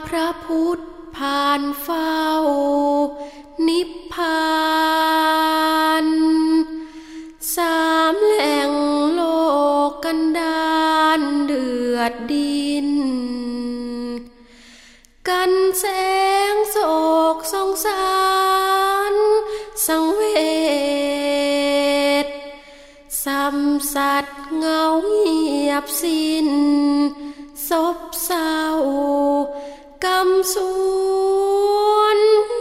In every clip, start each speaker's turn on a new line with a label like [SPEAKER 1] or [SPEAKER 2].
[SPEAKER 1] พระพุทธผ่านเฝ้านิพพานสามแหล่งโลกกันดารเดือดดินกันแสงโศกสงสารสังเวชสัมสัตว์เงาเงียบสิ้นซบเศร้ากำสวน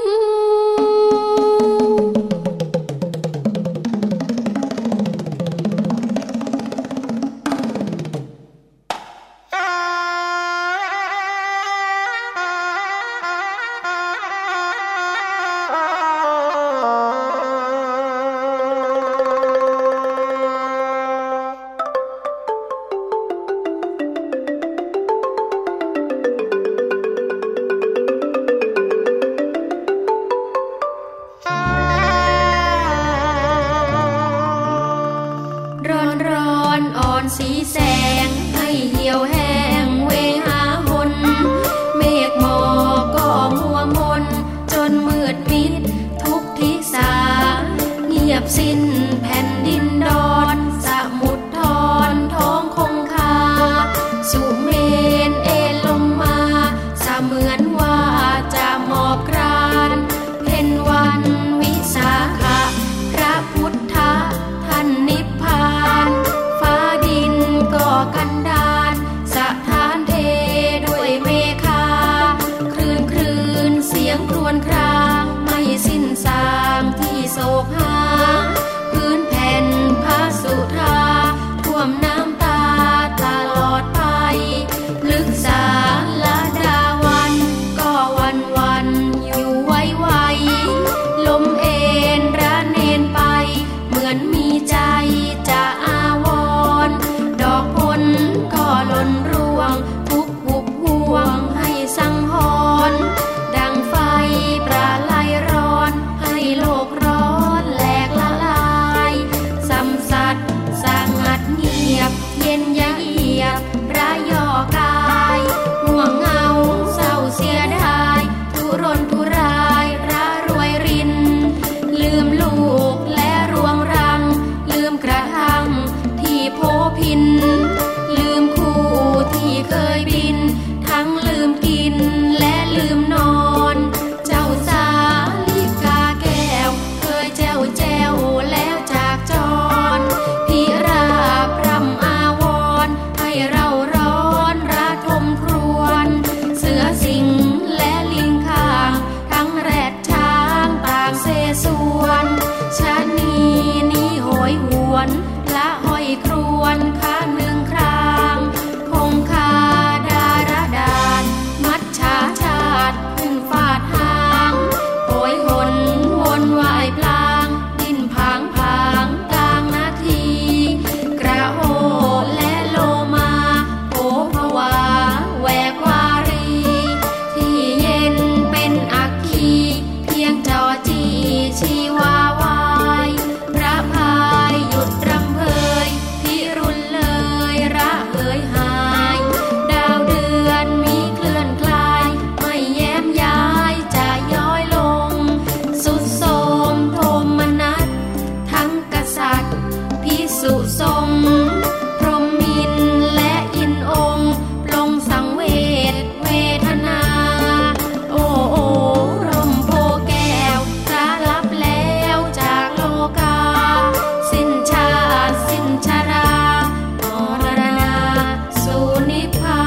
[SPEAKER 1] สีแสงให้เหี่ยวแห้งเวหาหนเมฆหมอกก็มัวมนจนมืดมิดทุกทิศาเงียบสิ้นแผ่นดินดอนสมุทรทอนท้องคงคาสุเมนเอลงมาเสมือนว่าจะหมอบกรานเพ็ญวันวิสาขะพระพุทธท่านนิพพานก็กันดารสถานเทด้วยเมฆาคลื่นเสียงครวญครางไม่สิ้นสางที่โศกหาพื้นแผ่นพระสุธาท่วมน้ำตาตลอดไปลึกสาละดาวันก็วันอยู่ไวลมเอ็นระเนนไปเหมือนมีใจจะอาวรดอกผลก็หล่นร่วงทุกหุบห่วงให้สังหรณ์ดังไฟประไลร้อนให้โลกร้อนแหลกละลายสัมสัตว์สงัดเงียบเย็นยะเอียบระยอกายห่วงเงาเศร้าเสียดายทุรนทุรายระรวยรินลืมลูกและรวงรังลืมกระทั่งที่โพพินลืมคู่ที่เคยบินทั้งลืมกินและลืมนอนเจ้าสาลิกาแก้วเคยแจ้วแล้วจากจรพิราบรำอาวรให้เราร้อนระทมครวญเสือสิงและลิงข้างทั้งแรดช้างต่างเสสวนชะนีนี้โหยหวนละห้อยครวนข้าหนึ่งครางคงคาดารดานมัจฉาชาติพึ่งฟาดหางโหยหนวนวายพลางดินผางกลางนาทีกระโหและโลมาโผภวาแหวกวารีที่เย็นเป็นอัคคีเพียงจอจีชีวาวายพระพายหยุดรำเพยพิรุณเลยระเหยหายดาวเดือนมีเคลื่อนคลายไม่แย้มย้ายจะย้อยลงสุดโทมโทมนัสทั้งกษัตริย์ภิกษุสงฆ์พรหมินทร์และอินองค์ปลงสังเวทนาโอ้ร่มโพแก้วพระลับแล้วจากโลกาสิ้นชาติสิ้นชรามรณาสู่นิพพาน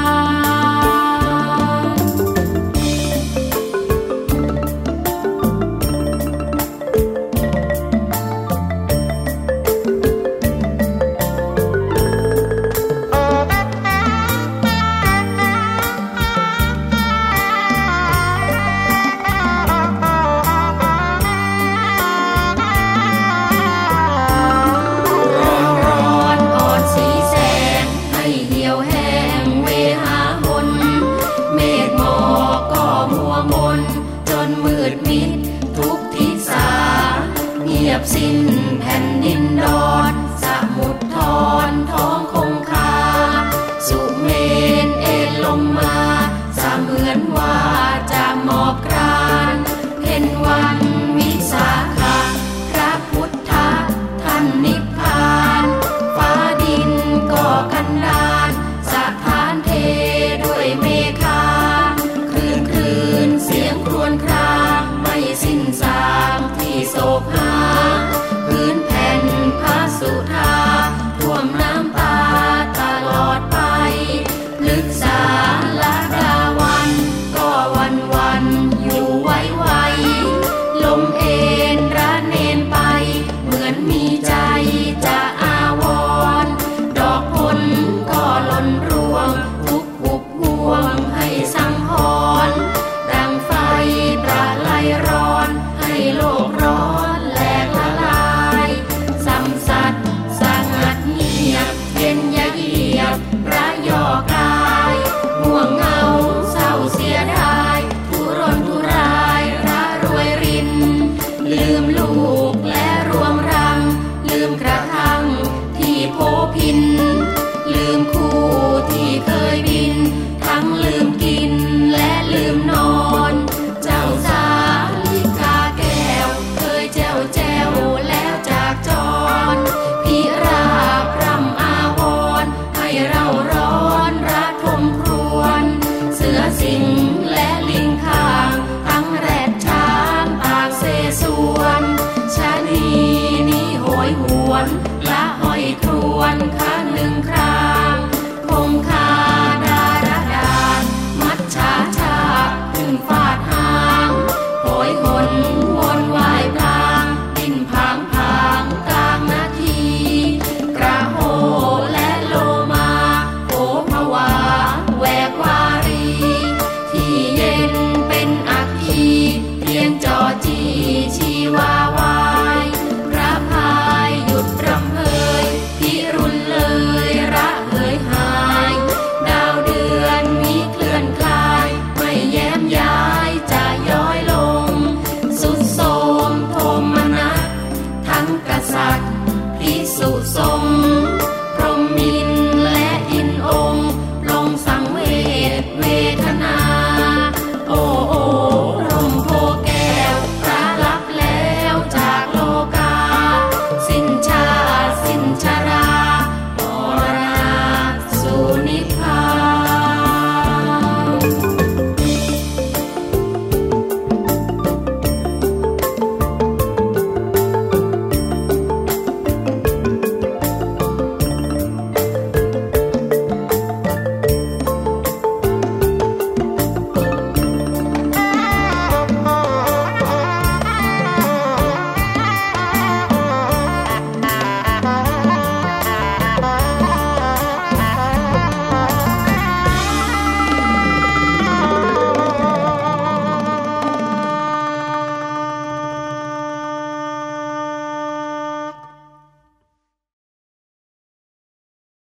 [SPEAKER 1] สิ้นแผ่นดินดอนสมุทรทอนท้องคงคาสุเมนเอลงมาเสเหมือนว่าจะมอบก